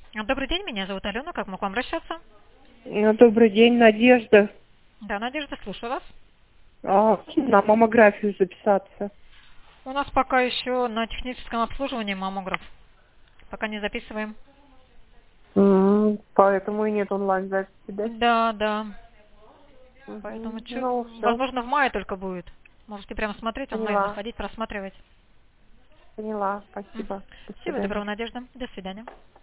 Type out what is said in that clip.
Добрый день, меня зовут Алена. Как могу к вам обращаться? Добрый день, Надежда. Да, Надежда, слушаю вас. На маммографию записаться. У нас пока еще на техническом обслуживании маммограф. Пока не записываем. Поэтому и нет онлайн-записи, да? Да, да. Поэтому Ну, все, возможно, в мае только будет. Можете прямо смотреть онлайн, поняла. заходить, просматривать. Поняла. Спасибо. До Всего свидания. доброго, Надежда. До свидания.